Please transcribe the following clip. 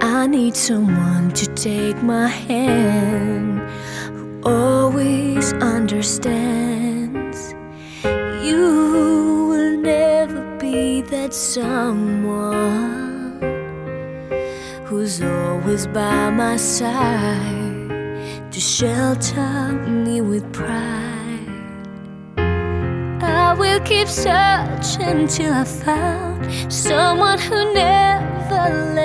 I need someone to take my hand, who always understands. You will never be that someone who's always by my side to shelter me with pride. I will keep searching till I found someone who never left.